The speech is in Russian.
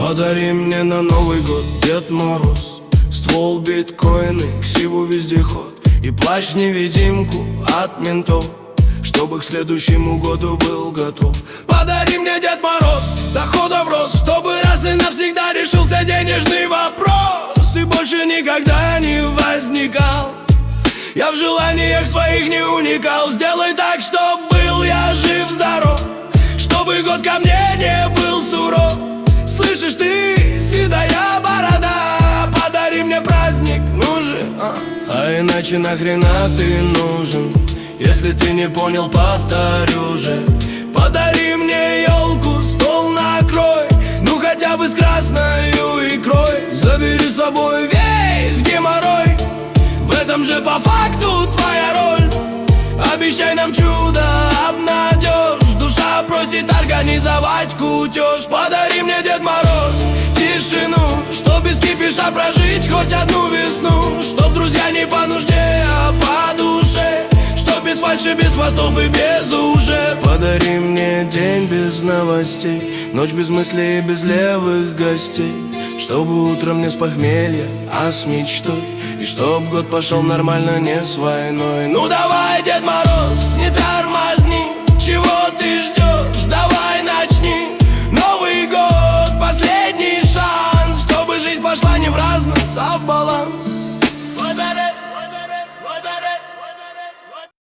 Подари мне на Новый год, Дед Мороз, ствол, биткоины, ксиву, вездеход и плащ-невидимку от ментов, чтобы к следующему году был готов. Подари мне, Дед Мороз, доходов рост, чтобы раз и навсегда решился денежный вопрос и больше никогда не возникал я в желаниях своих не уникал. Сделай так, чтоб был я жив-здоров, чтобы год ко мне не был суров. Слышишь ты, седая борода, подари мне праздник, ну же, а иначе нахрена ты нужен? Если ты не понял, повторю же. Подари мне елку, стол накрой, ну хотя бы с красною икрой. Забери с собой весь геморрой, в этом же по факту твоя роль. Обещай нам чудо, обнадежь, душа просит организовать кутеж. Подари мне, Дед Мороз, тишину, чтоб без кипиша прожить хоть одну весну. Чтоб друзья не по нужде, а по душе, чтоб без фальши, без хвостов и без уже. Подари мне день без новостей, ночь без мыслей и без левых гостей, чтобы утром не с похмелья, а с мечтой, и чтоб год пошел нормально, не с войной. Ну давай, Дед Мороз, не тормозни, чего ты